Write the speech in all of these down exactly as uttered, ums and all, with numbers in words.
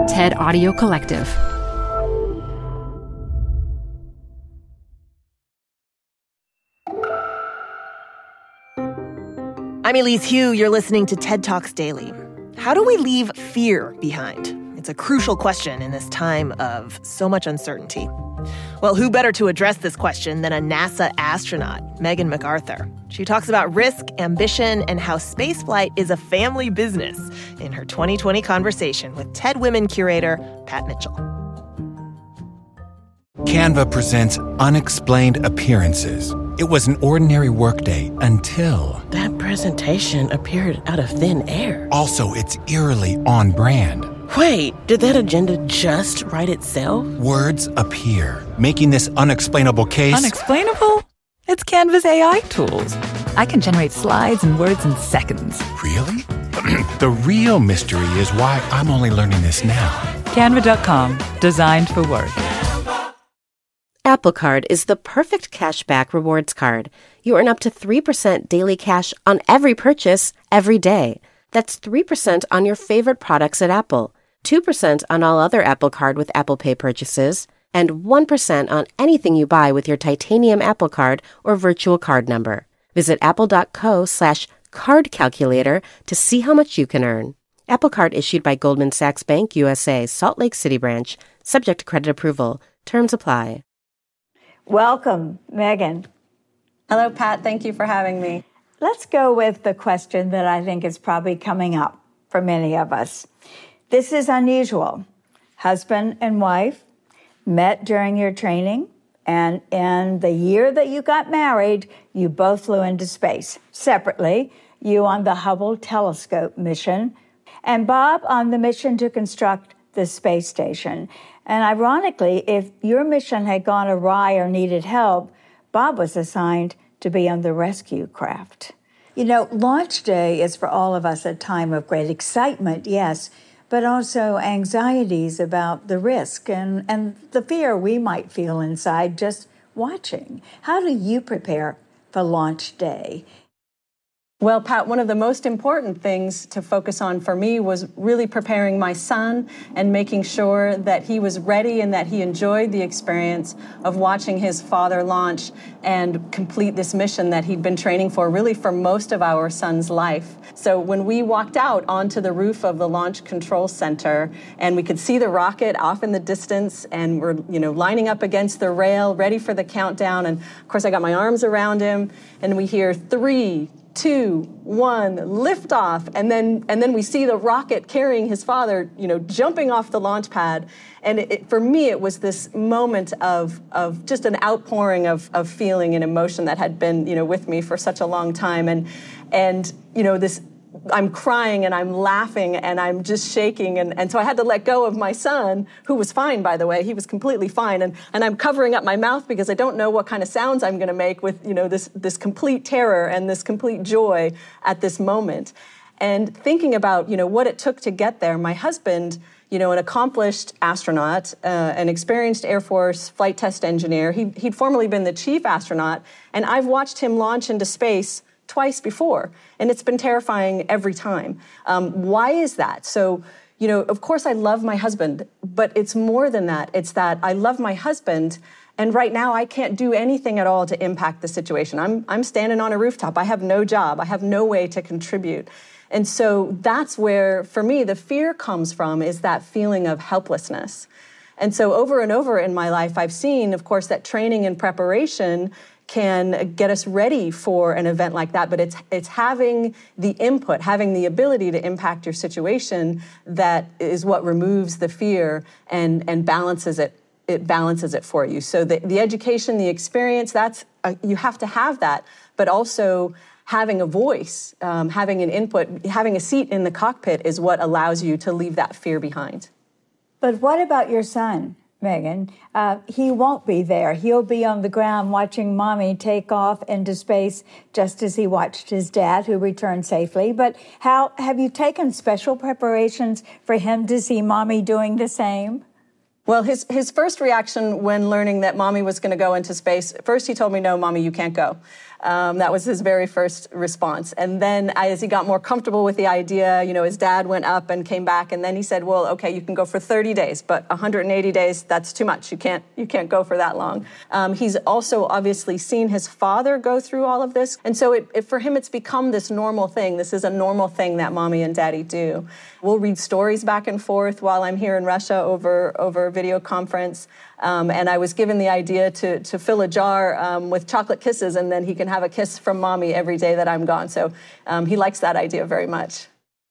TED Audio Collective. I'm Elise Hu. You're listening to TED Talks Daily. How do we leave fear behind? It's a crucial question in this time of so much uncertainty. Well, who better to address this question than a NASA astronaut, Megan McArthur? She talks about risk, ambition, and how spaceflight is a family business in her twenty twenty conversation with TED Women curator Pat Mitchell. Canva presents Unexplained Appearances. It was an ordinary workday until... That presentation appeared out of thin air. Also, it's eerily on brand. Wait, did that agenda just write itself? Words appear, making this unexplainable case... Unexplainable? It's Canva's A I tools. I can generate slides and words in seconds. Really? The real mystery is why I'm only learning this now. Canva dot com, designed for work. Apple Card is the perfect cashback rewards card. You earn up to three percent daily cash on every purchase, every day. That's three percent on your favorite products at Apple, two percent on all other Apple Card with Apple Pay purchases, and one percent on anything you buy with your titanium Apple Card or virtual card number. Visit apple.co slash card calculator to see how much you can earn. Apple Card issued by Goldman Sachs Bank U S A, Salt Lake City branch, subject to credit approval. Terms apply. Welcome, Megan. Hello, Pat. Thank you for having me. Let's go with the question that I think is probably coming up for many of us. This is unusual. Husband and wife met during your training, and in the year that you got married, you both flew into space. Separately, you on the Hubble telescope mission, and Bob on the mission to construct the space station. And ironically, if your mission had gone awry or needed help, Bob was assigned to be on the rescue craft. You know, launch day is for all of us a time of great excitement, yes, but also anxieties about the risk and, and the fear we might feel inside just watching. How do you prepare for launch day? Well, Pat, one of the most important things to focus on for me was really preparing my son and making sure that he was ready and that he enjoyed the experience of watching his father launch and complete this mission that he'd been training for really for most of our son's life. So when we walked out onto the roof of the Launch Control Center and we could see the rocket off in the distance and we're, you know, lining up against the rail, ready for the countdown. And of course, I got my arms around him and we hear three, two, one, liftoff, and then and then we see the rocket carrying his father, you know, jumping off the launch pad. And it, it, for me, it was this moment of of just an outpouring of of feeling and emotion that had been, you know, with me for such a long time. And and you know, this. I'm crying and I'm laughing and I'm just shaking. And, and so I had to let go of my son, who was fine, by the way. He was completely fine. And, and I'm covering up my mouth because I don't know what kind of sounds I'm going to make with, you know, this, this complete terror and this complete joy at this moment. And thinking about, you know, what it took to get there, my husband, you know, an accomplished astronaut, uh, an experienced Air Force flight test engineer, he, he'd formerly been the chief astronaut. And I've watched him launch into space twice before, and it's been terrifying every time. Um, why is that? So, you know, of course I love my husband, but it's more than that. It's that I love my husband, and right now I can't do anything at all to impact the situation. I'm I'm standing on a rooftop. I have no job. I have no way to contribute. And so that's where, for me, the fear comes from, is that feeling of helplessness. And so over and over in my life, I've seen, of course, that training and preparation can get us ready for an event like that, but it's it's having the input, having the ability to impact your situation that is what removes the fear and and balances it. It balances it for you. So the, the education, the experience, that's a, you have to have that, but also having a voice, um, having an input, having a seat in the cockpit is what allows you to leave that fear behind. But what about your son, Megan? Uh, he won't be there. He'll be on the ground watching mommy take off into space just as he watched his dad, who returned safely. But how have you taken special preparations for him to see mommy doing the same? Well, his, his first reaction when learning that Mommy was going to go into space, first he told me, no, Mommy, you can't go. Um, that was his very first response. And then as he got more comfortable with the idea, you know, his dad went up and came back, and then he said, well, okay, you can go for thirty days, but one hundred eighty days, that's too much. You can't, you can't go for that long. Um, he's also obviously seen his father go through all of this. And so it, it, for him, it's become this normal thing. This is a normal thing that Mommy and Daddy do. We'll read stories back and forth while I'm here in Russia over, over video conference. Um, and I was given the idea to, to fill a jar um, with chocolate kisses, and then he can have a kiss from Mommy every day that I'm gone. So um, he likes that idea very much.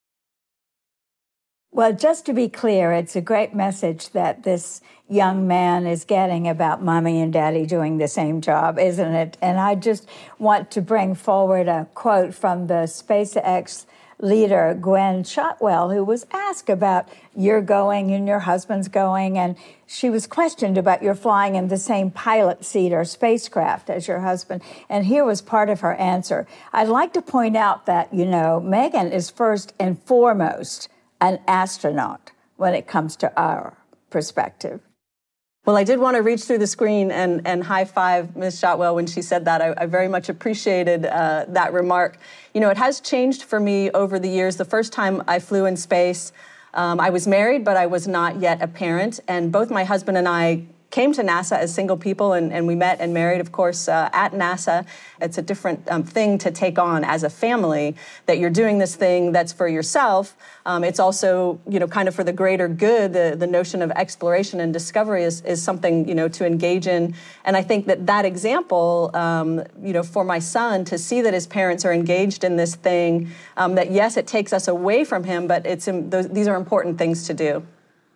Well, just to be clear, it's a great message that this young man is getting about Mommy and Daddy doing the same job, isn't it? And I just want to bring forward a quote from the SpaceX leader, Gwen Shotwell, who was asked about your going and your husband's going, and she was questioned about your flying in the same pilot seat or spacecraft as your husband. And here was part of her answer. I'd like to point out that, you know, Megan is first and foremost an astronaut when it comes to our perspective. Well, I did want to reach through the screen and, and high-five Miz Shotwell when she said that. I, I very much appreciated uh, that remark. You know, it has changed for me over the years. The first time I flew in space, um, I was married, but I was not yet a parent. And both my husband and I came to NASA as single people, and, and we met and married, of course, uh, at NASA. It's a different um, thing to take on as a family, that you're doing this thing that's for yourself. Um, it's also, you know, kind of for the greater good. The, the notion of exploration and discovery is, is something, you know, to engage in. And I think that that example, um, you know, for my son to see that his parents are engaged in this thing, um, that yes, it takes us away from him, but it's um, those, these are important things to do.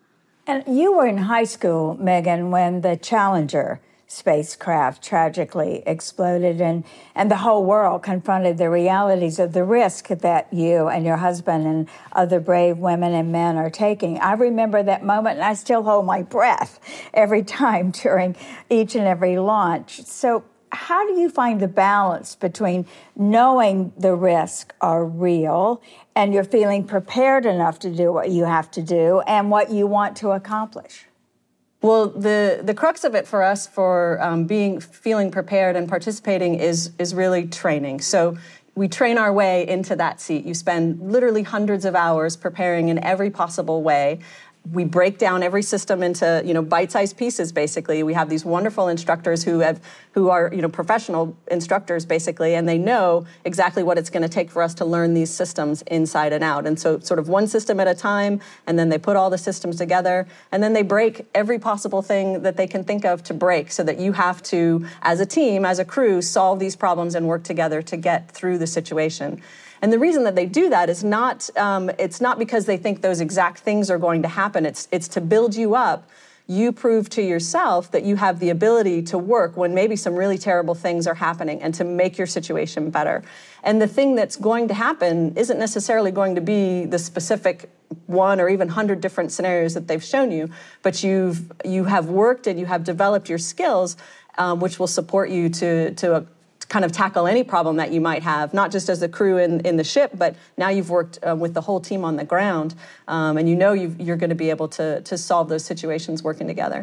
And you were in high school, Megan, when the Challenger spacecraft tragically exploded, and, and the whole world confronted the realities of the risk that you and your husband and other brave women and men are taking. I remember that moment, and I still hold my breath every time during each and every launch. So how do you find the balance between knowing the risks are real and you're feeling prepared enough to do what you have to do and what you want to accomplish? Well, the, the crux of it for us for um, being feeling prepared and participating is is really training. So we train our way into that seat. You spend literally hundreds of hours preparing in every possible way. We break down every system into, you know, bite-sized pieces, basically. We have these wonderful instructors who have, who are, you know, professional instructors, basically, and they know exactly what it's going to take for us to learn these systems inside and out. And so sort of one system at a time, and then they put all the systems together, and then they break every possible thing that they can think of to break, so that you have to, as a team, as a crew, solve these problems and work together to get through the situation. And the reason that they do that is not, um, it's not because they think those exact things are going to happen. It's, it's to build you up. You prove to yourself that you have the ability to work when maybe some really terrible things are happening, and to make your situation better. And the thing that's going to happen isn't necessarily going to be the specific one or even hundred different scenarios that they've shown you, but you've, you have worked and you have developed your skills, um, which will support you to, to a, kind of tackle any problem that you might have, not just as a crew in, in the ship, but now you've worked uh, with the whole team on the ground, um, and you know you've, you're going to be able to, to solve those situations working together.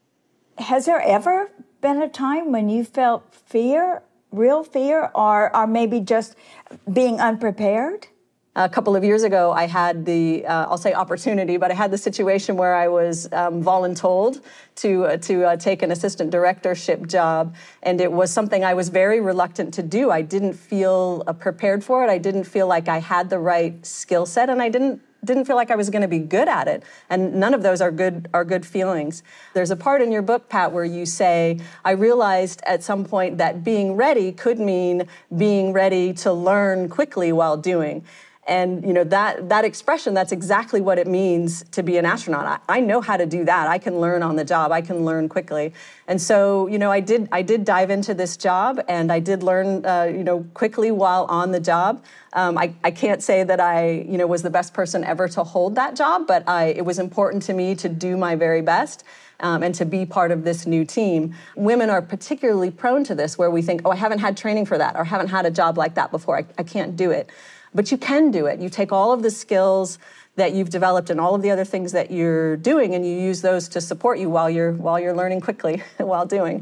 Has there ever been a time when you felt fear, real fear, or, or maybe just being unprepared? A couple of years ago, I had the, uh, I'll say opportunity, but I had the situation where I was um, voluntold to uh, to uh, take an assistant directorship job, and it was something I was very reluctant to do. I didn't feel uh, prepared for it. I didn't feel like I had the right skill set, and I didn't didn't feel like I was going to be good at it. And none of those are good are good feelings. There's a part in your book, Pat, where you say, I realized at some point that being ready could mean being ready to learn quickly while doing. And, you know, that that expression, that's exactly what it means to be an astronaut. I, I know how to do that. I can learn on the job. I can learn quickly. And so, you know, I did I did dive into this job, and I did learn, uh, you know, quickly while on the job. Um, I, I can't say that I, you know, was the best person ever to hold that job, but I, it was important to me to do my very best. Um, and to be part of this new team. Women are particularly prone to this, where we think, oh, I haven't had training for that, or haven't had a job like that before. I, I can't do it. But you can do it. You take all of the skills that you've developed and all of the other things that you're doing, and you use those to support you while you're while you're learning quickly while doing.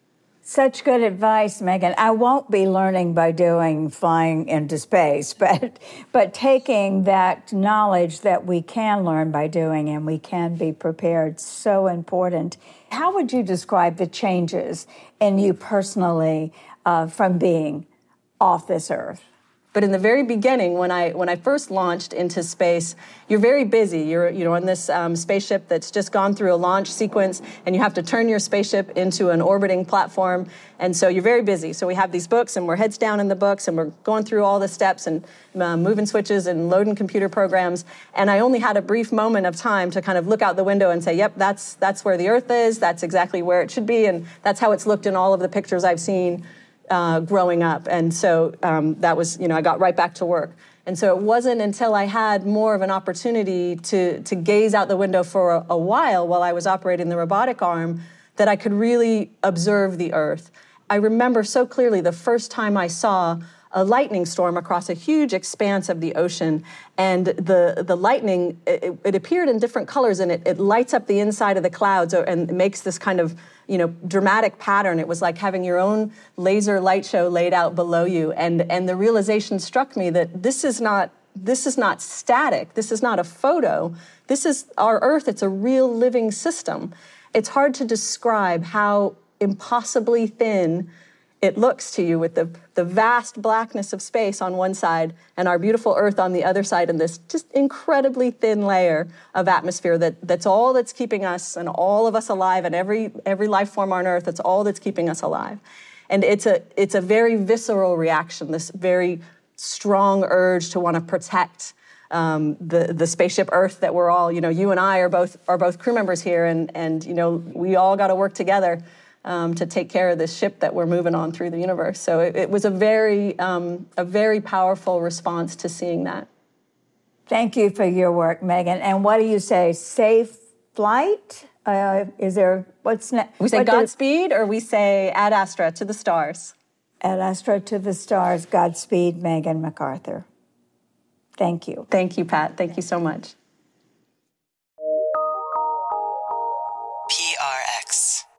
Such good advice, Megan. I won't be learning by doing flying into space, but but taking that knowledge that we can learn by doing and we can be prepared, so important. How would you describe the changes in you personally uh, from being off this earth? But in the very beginning, when I when I first launched into space, you're very busy. You're you know on this um, spaceship that's just gone through a launch sequence, and you have to turn your spaceship into an orbiting platform, and so you're very busy. So we have these books, and we're heads down in the books, and we're going through all the steps and uh, moving switches and loading computer programs. And I only had a brief moment of time to kind of look out the window and say, "Yep, that's that's where the Earth is. That's exactly where it should be," and that's how it's looked in all of the pictures I've seen Uh, growing up. And so um, that was, you know, I got right back to work. And so it wasn't until I had more of an opportunity to, to gaze out the window for a, a while while I was operating the robotic arm that I could really observe the Earth. I remember so clearly the first time I saw a lightning storm across a huge expanse of the ocean, and the the lightning, it, it appeared in different colors, and it, it lights up the inside of the clouds and makes this kind of, you know, dramatic pattern. It was like having your own laser light show laid out below you, and and the realization struck me that this is not this is not static. This is not a photo. This is our Earth. It's a real living system. It's hard to describe how impossibly thin it looks to you, with the, the vast blackness of space on one side and our beautiful Earth on the other side, and this just incredibly thin layer of atmosphere that, that's all that's keeping us and all of us alive, and every every life form on Earth, that's all that's keeping us alive. And it's a it's a very visceral reaction, this very strong urge to want to protect um, the the spaceship Earth that we're all, you know, you and I are both are both crew members here, and and you know, we all got to work together Um, to take care of this ship that we're moving on through the universe. So it, it was a very, um, a very powerful response to seeing that. Thank you for your work, Megan. And what do you say? Safe flight? Uh, is there, what's next? We say what Godspeed, does, or we say Ad Astra, to the stars. Ad Astra, to the stars. Godspeed, Megan McArthur. Thank you. Thank you, Pat. Thank you so much. P R X.